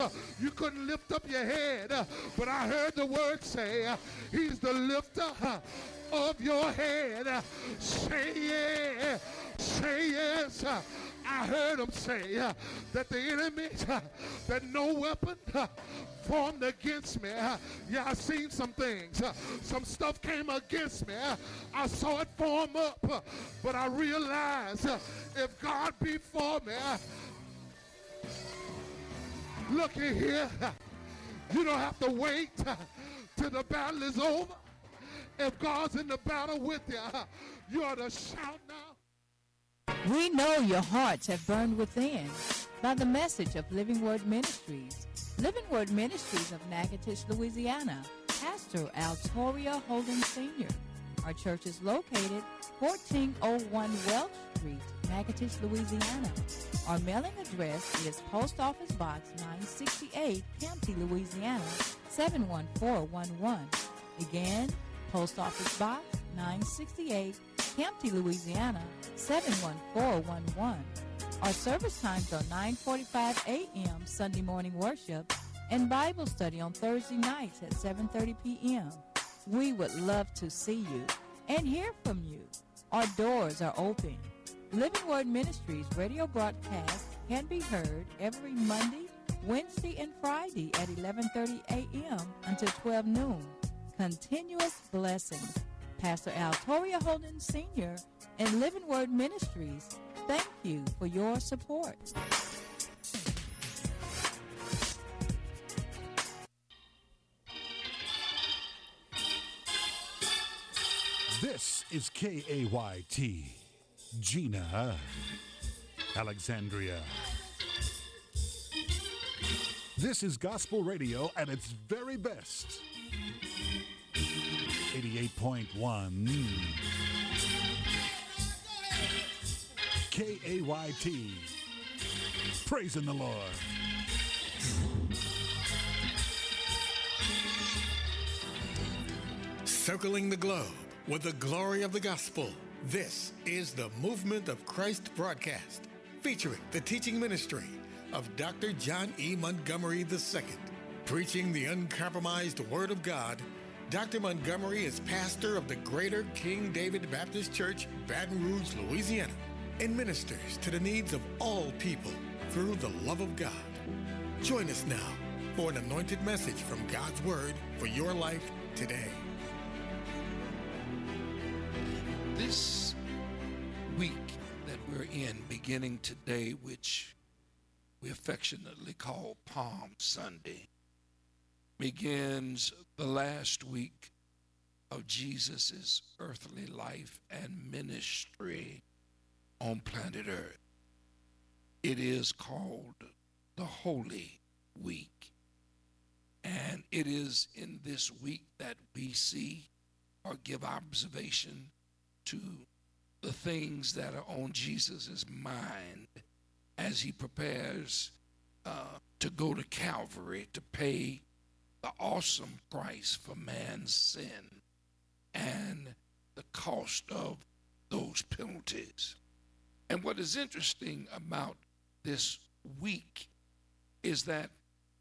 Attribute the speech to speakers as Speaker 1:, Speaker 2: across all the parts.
Speaker 1: You couldn't lift up your head, but I heard the word say, he's the lifter of your head. Say yeah, say yes. I heard him say that the enemy, that no weapon formed against me. Yeah, I seen some things. Some stuff came against me. I saw it form up, but I realized if God be for me, looky here, you don't have to wait till the battle is over. If God's in the battle with you, you ought to shout now.
Speaker 2: We know your hearts have burned within by the message of Living Word Ministries. Living Word Ministries of Natchitoches, Louisiana. Pastor Altoria Holden Sr. Our church is located 1401 Welch Street, Natchitoches, Louisiana. Our mailing address is Post Office Box 968, Campty, Louisiana, 71411. Again, Post Office Box 968, Campty, Louisiana, 71411. Our service times are 9:45 a.m. Sunday morning worship and Bible study on Thursday nights at 7:30 p.m. We would love to see you and hear from you. Our doors are open. Living Word Ministries radio broadcast can be heard every Monday, Wednesday, and Friday at 11:30 a.m. until 12 noon. Continuous blessings. Pastor Altoria Holden Sr. and Living Word Ministries, thank you for your support.
Speaker 3: This is KAYT, Gina, Alexandria. This is gospel radio at its very best. 88.1 KAYT. Praising the Lord.
Speaker 4: Circling the globe with the glory of the gospel. This is the Movement of Christ broadcast, featuring the teaching ministry of Dr. John E. Montgomery II. Preaching the uncompromised Word of God, Dr. Montgomery is pastor of the Greater King David Baptist Church, Baton Rouge, Louisiana, and ministers to the needs of all people through the love of God. Join us now for an anointed message from God's Word for your life today.
Speaker 5: This week that we're in, beginning today, which we affectionately call Palm Sunday, begins the last week of Jesus' earthly life and ministry on planet Earth. It is called the Holy Week. And it is in this week that we see or give observation to the things that are on Jesus' mind as he prepares to go to Calvary to pay the awesome price for man's sin and the cost of those penalties. And what is interesting about this week is that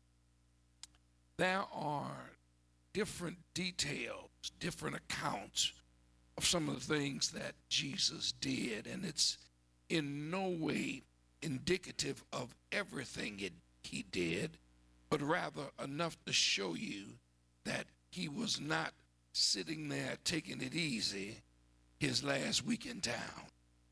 Speaker 5: there are different details, different accounts of some of the things that Jesus did, and it's in no way indicative of everything he did, but rather enough to show you that he was not sitting there taking it easy his last week in town.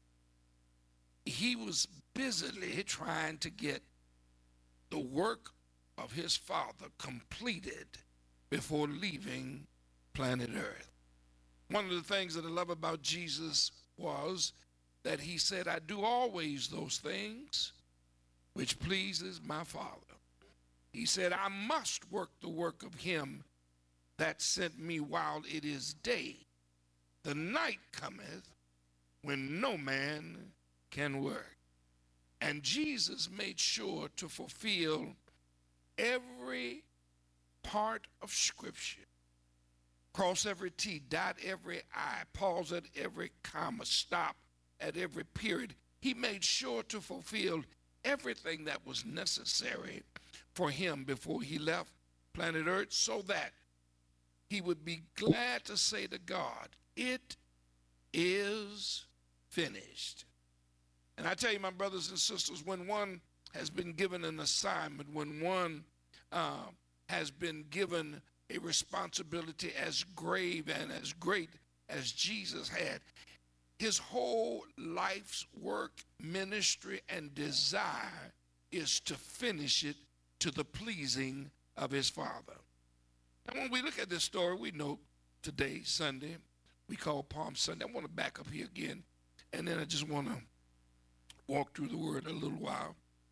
Speaker 5: He was busily trying to get the work of his Father completed before leaving planet Earth. One of the things that I love about Jesus was that he said, I do always those things which pleases my Father. He said, I must work the work of him that sent me while it is day. The night cometh when no man can work. And Jesus made sure to fulfill every part of Scripture. Cross every T, dot every I, pause at every comma, stop at every period. He made sure to fulfill everything that was necessary for him before he left planet Earth, so that he would be glad to say to God, "It is finished." And I tell you, my brothers and sisters, when one has been given an assignment, when one has been given a responsibility as grave and as great as Jesus had, his whole life's work, ministry, and desire is to finish it to the pleasing of his Father. And when we look at this story, we know today, Sunday, we call Palm Sunday. I want to back up here again, and then I just want to walk through the word a little while.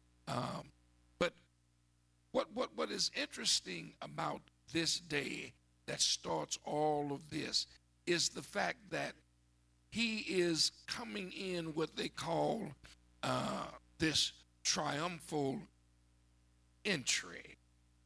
Speaker 5: But what is interesting about this day that starts all of this is the fact that he is coming in what they call this triumphal entry.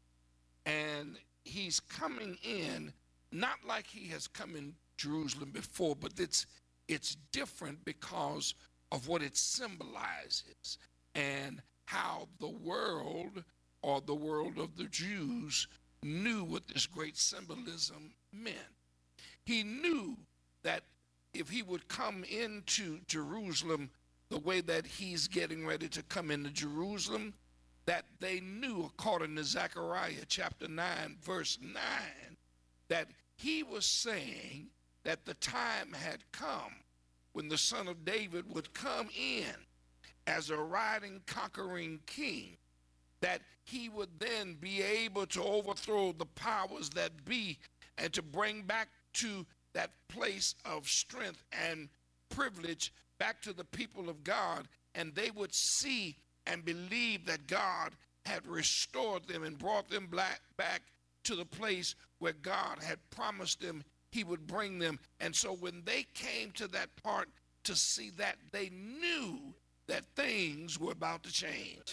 Speaker 5: And he's coming in not like he has come in Jerusalem before, but it's different because of what it symbolizes and how the world, or the world of the Jews, knew what this great symbolism meant. He knew that if he would come into Jerusalem the way that he's getting ready to come into Jerusalem, that they knew, according to Zechariah chapter 9, verse 9, that he was saying that the time had come when the Son of David would come in as a riding, conquering king, that he would then be able to overthrow the powers that be and to bring back to that place of strength and privilege back to the people of God, and they would see and believe that God had restored them and brought them back to the place where God had promised them he would bring them. And so when they came to that part to see that, they knew that things were about to change.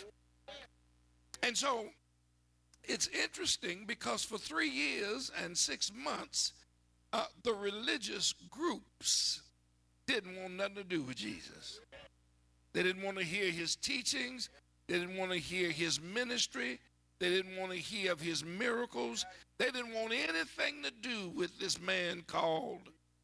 Speaker 5: And so it's interesting because for 3 years and 6 months, the religious groups didn't want nothing to do with Jesus. They didn't want to hear his teachings. They didn't want to hear his ministry. They didn't want to hear of his miracles. They didn't want anything to do with this man called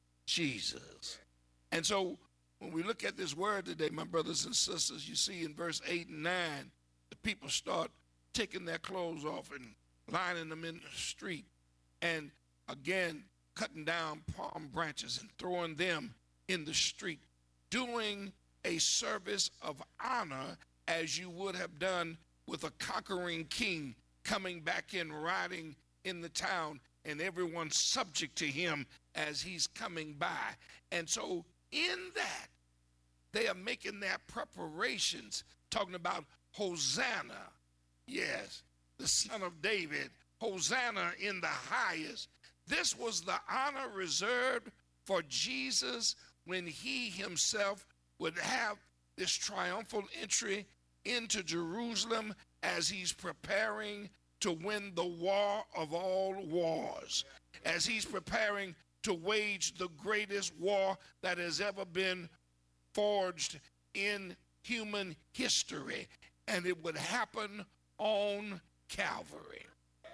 Speaker 5: Jesus. And so when we look at this word today, my brothers and sisters, you see in verse 8 and 9, the people start taking their clothes off and lining them in the street, and again cutting down palm branches and throwing them in the street, doing a service of honor as you would have done with a conquering king coming back in, riding in the town, and everyone subject to him as he's coming by. And so in that, they are making their preparations, talking about Hosanna, yes, the Son of David, Hosanna in the highest. This was the honor reserved for Jesus when he himself would have this triumphal entry into Jerusalem as he's preparing to win the war of all wars, as he's preparing to wage the greatest war that has ever been forged in human history, and it would happen on Calvary.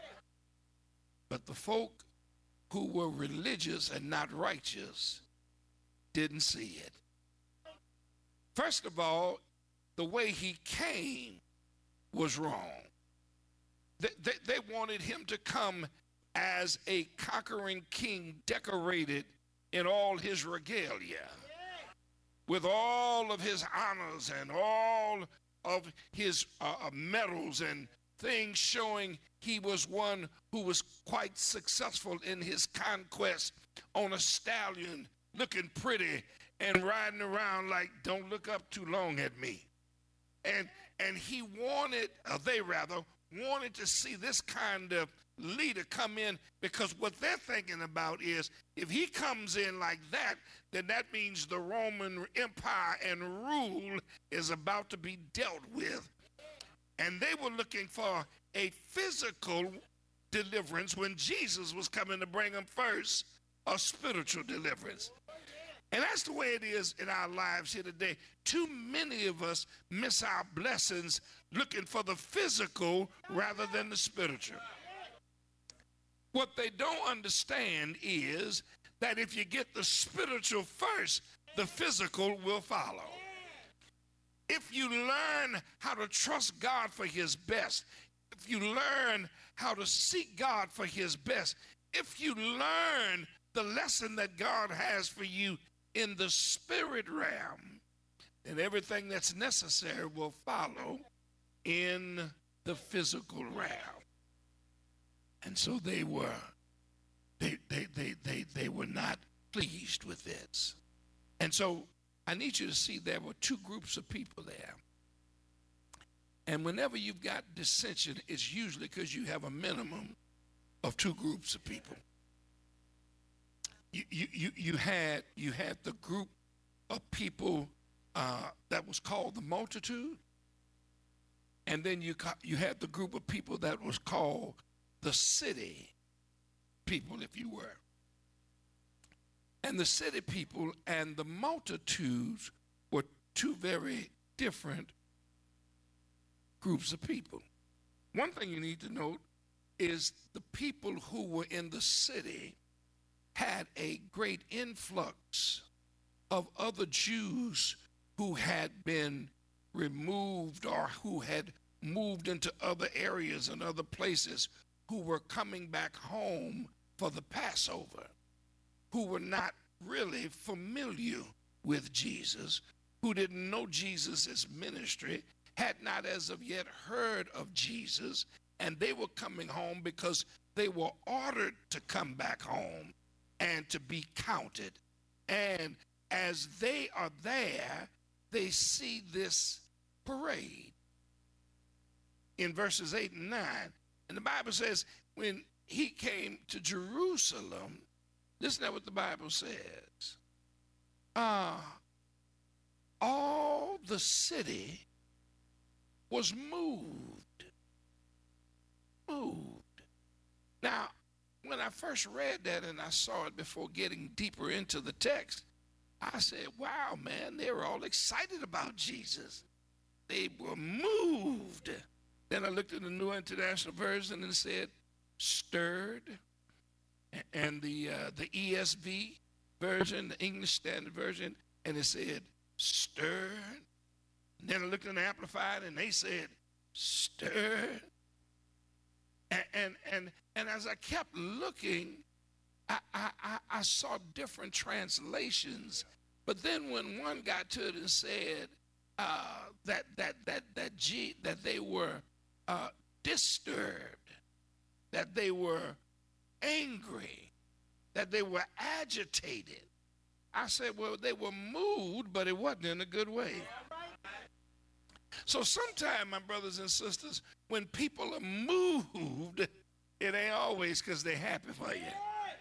Speaker 5: But the folk who were religious and not righteous didn't see it. First of all, the way he came was wrong. They wanted him to come as a conquering king, decorated in all his regalia, with all of his honors and all of his medals and things showing he was one who was quite successful in his conquest, on a stallion, looking pretty and riding around like, "Don't look up too long at me." And he wanted, they rather, wanted to see this kind of leader come in, because what they're thinking about is, if he comes in like that, then that means the Roman Empire and rule is about to be dealt with. And they were looking for a physical deliverance when Jesus was coming to bring them first a spiritual deliverance. And that's the way it is in our lives here today. Too many of us miss our blessings looking for the physical rather than the spiritual. What they don't understand is that if you get the spiritual first, the physical will follow. If you learn how to trust God for his best, if you learn how to seek God for his best, if you learn the lesson that God has for you in the spirit realm, then everything that's necessary will follow in the physical realm. And so they were not pleased with this. And so I need you to see there were two groups of people there. And whenever you've got dissension, it's usually because you have a minimum of two groups of people. You had the group of people that was called the multitude, and then you had the group of people that was called the city people, if you were. And the city people and the multitudes were two very different groups of people. One thing you need to note is the people who were in the city had a great influx of other Jews who had been removed or who had moved into other areas and other places, who were coming back home for the Passover, who were not really familiar with Jesus, who didn't know Jesus' ministry, had not as of yet heard of Jesus, and they were coming home because they were ordered to come back home and to be counted. And as they are there, they see this parade in verses 8 and 9. And the Bible says, when he came to Jerusalem, listen to what the Bible says. All the city was moved. Now, when I first read that and I saw it before getting deeper into the text, I said, wow, man, they were all excited about Jesus. They were moved. Then I looked at the New International Version and it said, stirred. And the ESV version, the English Standard Version, and it said, stirred. And then I looked at the Amplified and they said, stirred. And as I kept looking, I saw different translations. But then when one got to it and said that they were disturbed, that they were angry, that they were agitated, I said, well, they were moved, but it wasn't in a good way. So sometimes, my brothers and sisters, when people are moved, it ain't always because they're happy for you.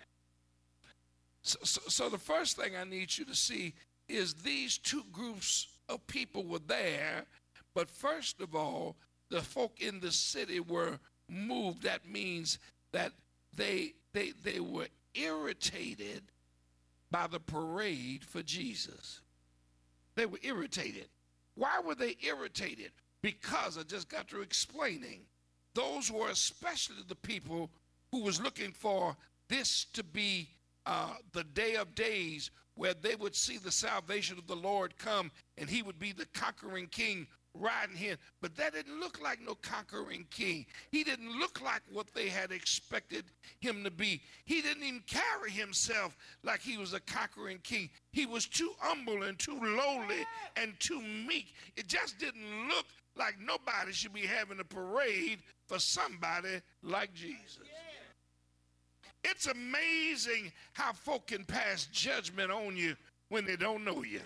Speaker 5: So the first thing I need you to see is these two groups of people were there, but first of all, the folk in the city were moved. That means that they were irritated by the parade for Jesus. They were irritated. Why were they irritated? Because I just got through explaining. Those were especially the people who was looking for this to be the day of days where they would see the salvation of the Lord come and he would be the conquering king riding in. But that didn't look like no conquering king. He didn't look like what they had expected him to be. He didn't even carry himself like he was a conquering king. He was too humble and too lowly and too meek. It just didn't look like nobody should be having a parade for somebody like Jesus. It's amazing how folk can pass judgment on you when they don't know you.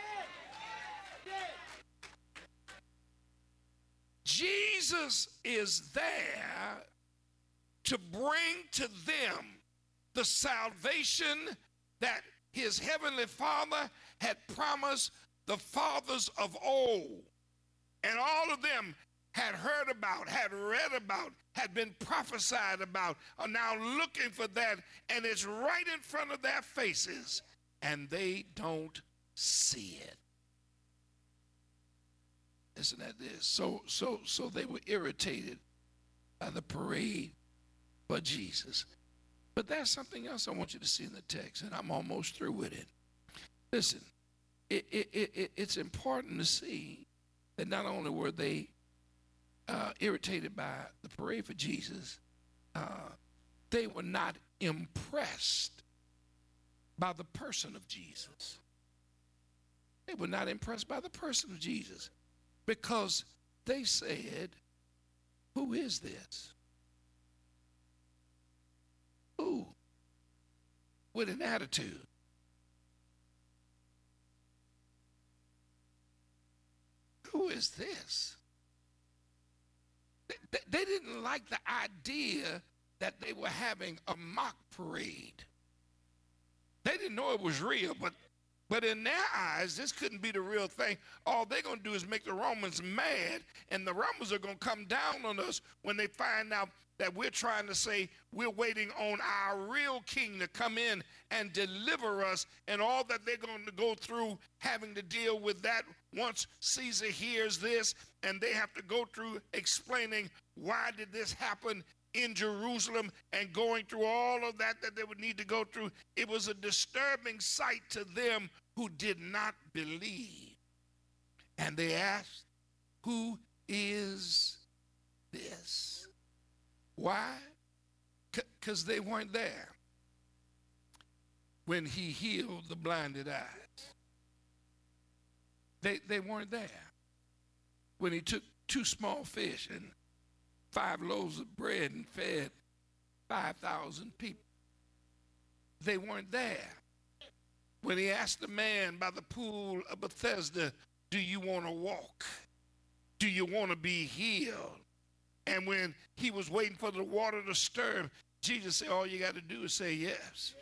Speaker 5: Jesus is there to bring to them the salvation that his heavenly Father had promised the fathers of old. And all of them had heard about, had read about, had been prophesied about, are now looking for that, and it's right in front of their faces. and they don't see it. Listen at this. So they were irritated by the parade for Jesus. But there's something else I want you to see in the text, and I'm almost through with it. Listen, it's important to see that not only were they irritated by the parade for Jesus, they were not impressed by the person of Jesus. They were not impressed by the person of Jesus because they said, who is this? Who? With an attitude. Who is this? They didn't like the idea that they were having a mock parade. They didn't know it was real, but in their eyes, this couldn't be the real thing. All they're going to do is make the Romans mad, and the Romans are going to come down on us when they find out that we're trying to say we're waiting on our real king to come in and deliver us, and all that they're going to go through having to deal with that once Caesar hears this, and they have to go through explaining why did this happen in Jerusalem and going through all of that they would need to go through. It was a disturbing sight to them who did not believe. And they asked, who is this? Why? Because they weren't there when he healed the blinded eyes. They weren't there when he took 2 small fish and 5 loaves of bread and fed 5,000 people. They weren't there when he asked the man by the pool of Bethesda, do you want to walk? Do you want to be healed? And when he was waiting for the water to stir, Jesus said, all you got to do is say yes.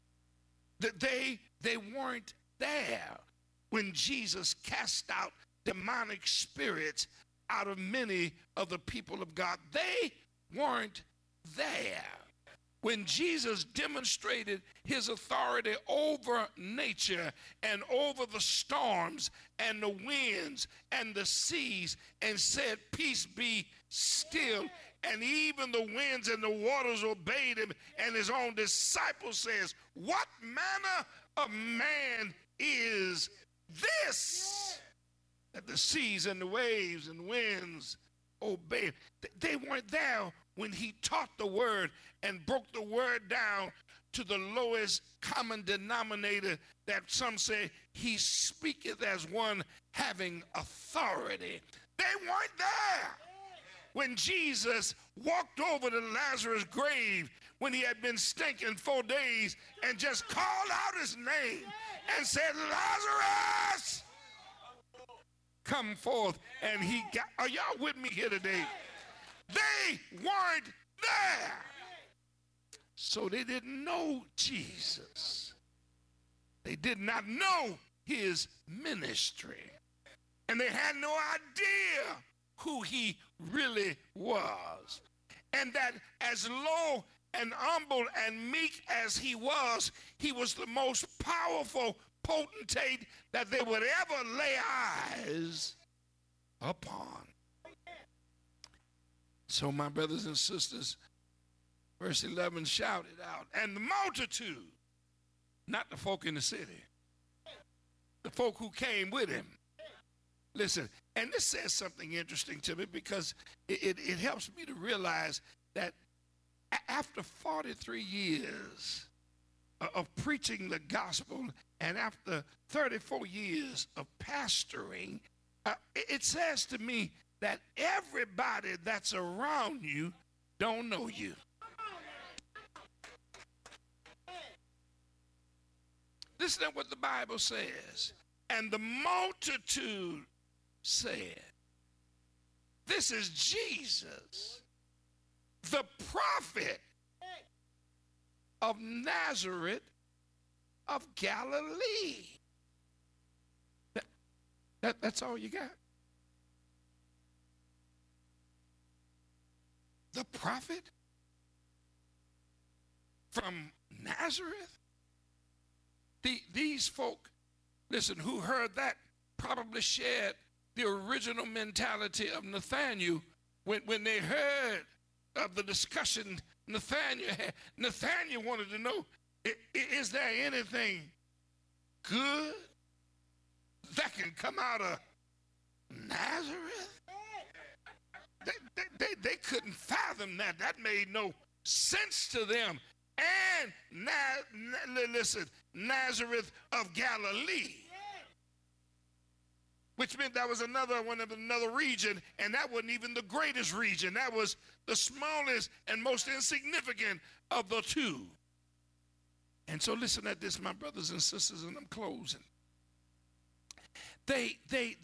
Speaker 5: They weren't there when Jesus cast out demonic spirits out of many of the people of God. They weren't there when Jesus demonstrated his authority over nature and over the storms and the winds and the seas and said, peace be still. And even the winds and the waters obeyed him. And his own disciples says, what manner of man is this? That the seas and the waves and winds obey. They weren't there when he taught the word and broke the word down to the lowest common denominator that some say he speaketh as one having authority. They weren't there when Jesus walked over to Lazarus' grave when he had been stinking 4 days and just called out his name and said, Lazarus, come forth. And he got, are y'all with me here today? They weren't there. So they didn't know Jesus. They did not know his ministry. And they had no idea who he really was. And that as low and humble and meek as he was the most powerful potentate that they would ever lay eyes upon. So my brothers and sisters, verse 11 shouted out, and the multitude, not the folk in the city, the folk who came with him. Listen, and this says something interesting to me because it helps me to realize that after 43 years of preaching the gospel and after 34 years of pastoring, it says to me that everybody that's around you don't know you. Listen to what the Bible says. And the multitude said, this is Jesus, the prophet of Nazareth of Galilee. That's all you got. The prophet from Nazareth? These folk, listen, who heard that probably shared the original mentality of Nathanael when they heard of the discussion Nathanael had. Nathanael wanted to know, is there anything good that can come out of Nazareth? They couldn't fathom that. That made no sense to them. And listen, Nazareth of Galilee, which meant that was another region, and that wasn't even the greatest region. That was the smallest and most insignificant of the two. And so listen at this, my brothers and sisters, and I'm closing. They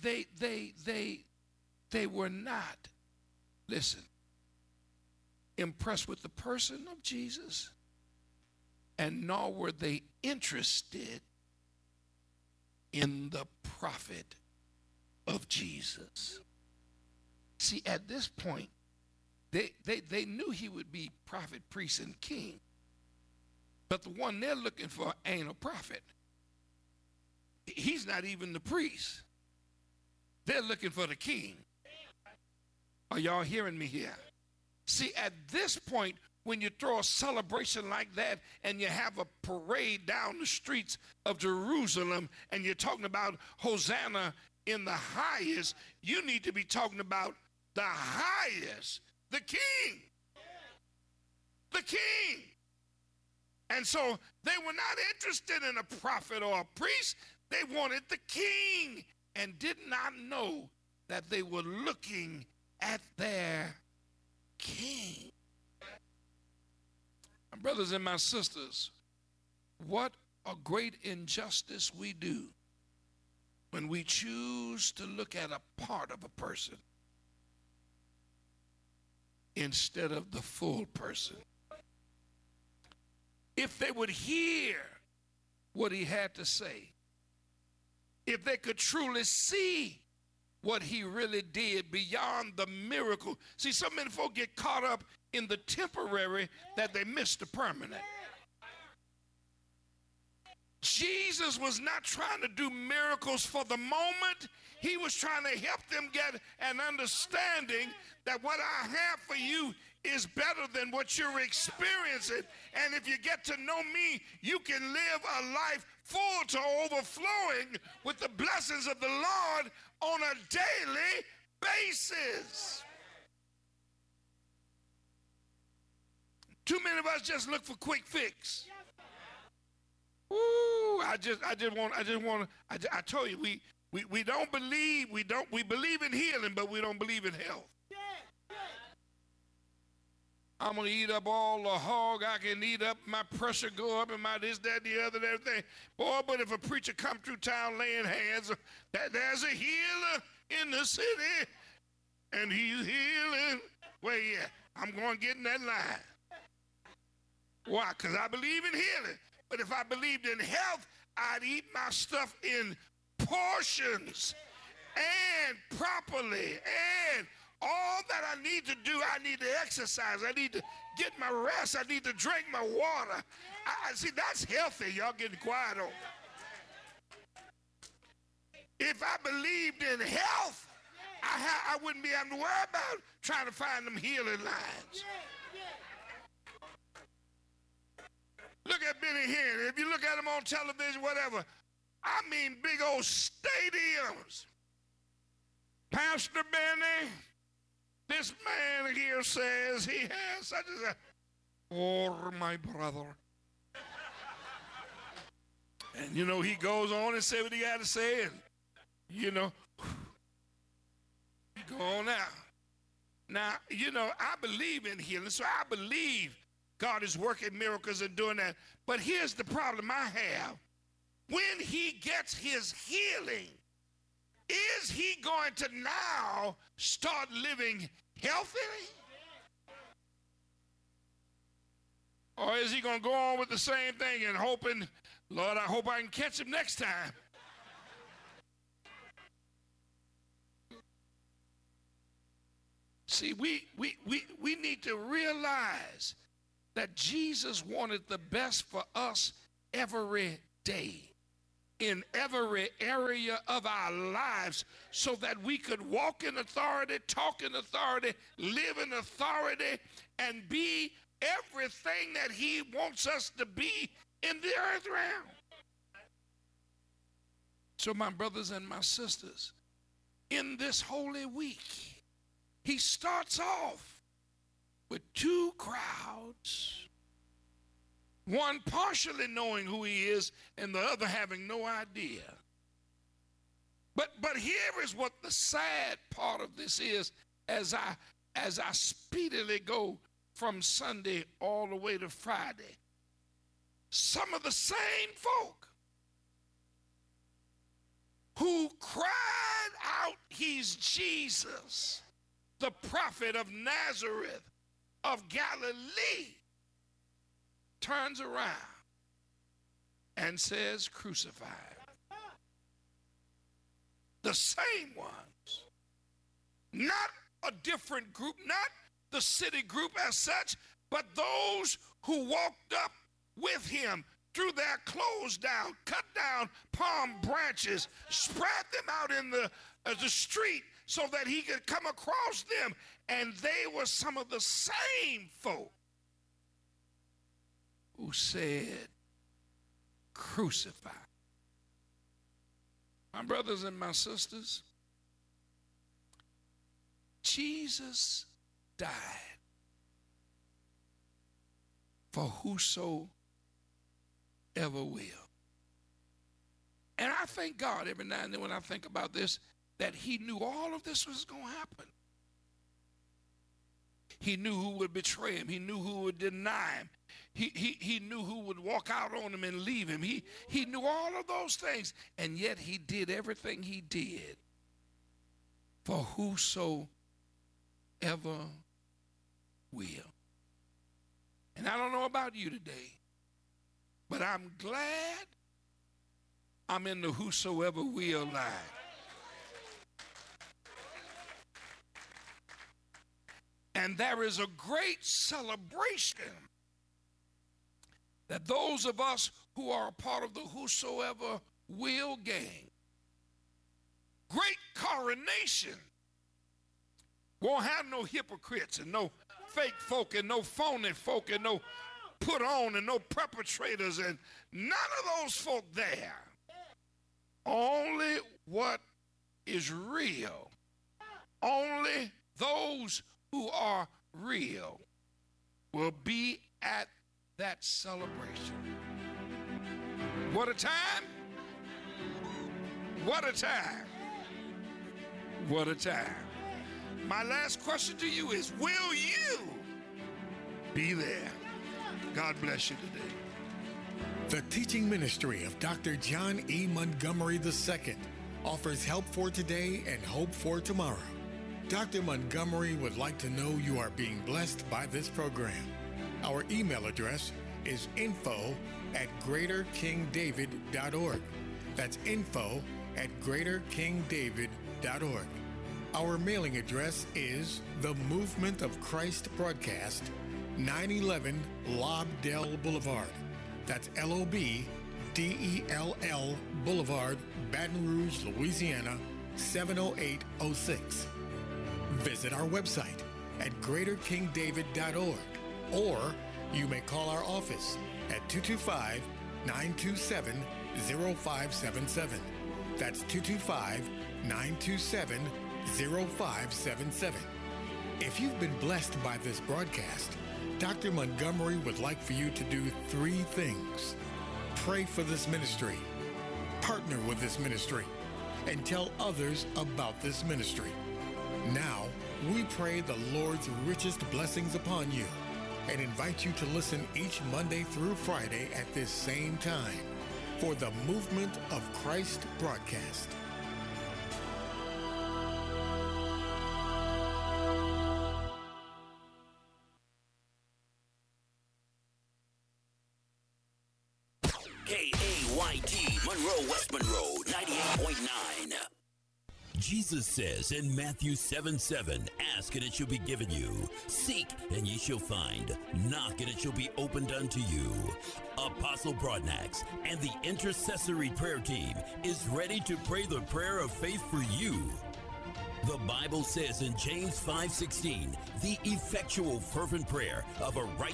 Speaker 5: were not, listen, impressed with the person of Jesus, and nor were they interested in the prophet of Jesus. See, at this point, they knew he would be prophet, priest, and king. But the one they're looking for ain't a prophet. He's not even the priest. They're looking for the king. Are y'all hearing me here? See, at this point, when you throw a celebration like that and you have a parade down the streets of Jerusalem and you're talking about Hosanna in the highest, you need to be talking about the highest, the king. The king. And so they were not interested in a prophet or a priest. They wanted the king and did not know that they were looking at their king. My brothers and my sisters, what a great injustice we do when we choose to look at a part of a person instead of the full person. If they would hear what he had to say, if they could truly see what he really did beyond the miracle. See, so many folk get caught up in the temporary that they miss the permanent. Jesus was not trying to do miracles for the moment. He was trying to help them get an understanding that what I have for you is better than what you're experiencing. And if you get to know me, you can live a life full to overflowing with the blessings of the Lord on a daily basis. Too many of us just look for quick fix. Ooh, I told you, we don't believe, we believe in healing, but we don't believe in health. I'm going to eat up all the hog I can eat up, my pressure go up, and my this, that, the other, and everything. Boy, but if a preacher come through town laying hands, there's a healer in the city, and he's healing. Well, yeah, I'm going to get in that line. Why? Because I believe in healing. But if I believed in health, I'd eat my stuff in portions and properly. And all that I need to do, I need to exercise. I need to get my rest. I need to drink my water. I see, that's healthy. Y'all getting quiet on. If I believed in health, I wouldn't be having to worry about trying to find them healing lines. Look at Benny Hinn. If you look at him on television, whatever, I mean big old stadiums. Pastor Benny, this man here says he has such as a, oh, my brother. And, you know, he goes on and say what he got to say, and, you know, go on now. Now, you know, I believe in healing, so I believe God is working miracles and doing that. But here's the problem I have. When he gets his healing, is he going to now start living healthily? Or is he going to go on with the same thing and hoping, Lord, I hope I can catch him next time? See, we need to realize that Jesus wanted the best for us every day. in every area of our lives so that we could walk in authority, talk in authority, live in authority, and be everything that he wants us to be in the earth realm. So my brothers and my sisters, in this Holy Week, he starts off with two crowds, one partially knowing who he is and the other having no idea. But here is what the sad part of this is as I speedily go from Sunday all the way to Friday. Some of the same folk who cried out, he's Jesus, the prophet of Nazareth of Galilee, turns around and says, crucify him. The same ones, not a different group, not the city group as such, but those who walked up with him, threw their clothes down, cut down palm branches, spread them out in the street so that he could come across them. And they were some of the same folk who said, crucify. My brothers and my sisters, Jesus died for whosoever will. And I thank God every now and then when I think about this, that he knew all of this was going to happen. He knew who would betray him. He knew who would deny him. He knew who would walk out on him and leave him. He knew all of those things. And yet he did everything he did for whosoever will. And I don't know about you today, but I'm glad I'm in the whosoever will line. And there is a great celebration that those of us who are a part of the whosoever will gang, great coronation, won't have no hypocrites and no fake folk and no phony folk and no put on and no perpetrators and none of those folk there. Only what is real. Only those who are real will be at that celebration. What a time! What a time! What a time. My last question to you is, will you be there? God bless you today.
Speaker 4: The teaching ministry of Dr. John E. Montgomery II offers help for today and hope for tomorrow. Dr. Montgomery would like to know you are being blessed by this program. Our email address is info@greaterkingdavid.org. That's info@greaterkingdavid.org. Our mailing address is The Movement of Christ Broadcast, 911 Lobdell Boulevard. That's LOBDELL Boulevard, Baton Rouge, Louisiana, 70806. Visit our website at greaterkingdavid.org, or you may call our office at 225-927-0577. That's 225-927-0577. If you've been blessed by this broadcast, Dr. Montgomery would like for you to do three things. Pray for this ministry, partner with this ministry, and tell others about this ministry. Now, we pray the Lord's richest blessings upon you and invite you to listen each Monday through Friday at this same time for the Movement of Christ broadcast.
Speaker 6: KAYT, Monroe, West Monroe, 98.9. Jesus says in Matthew 7:7, ask and it shall be given you. Seek and ye shall find. Knock and it shall be opened unto you. Apostle Broadnax and the intercessory prayer team is ready to pray the prayer of faith for you. The Bible says in James 5:16, the effectual fervent prayer of a righteous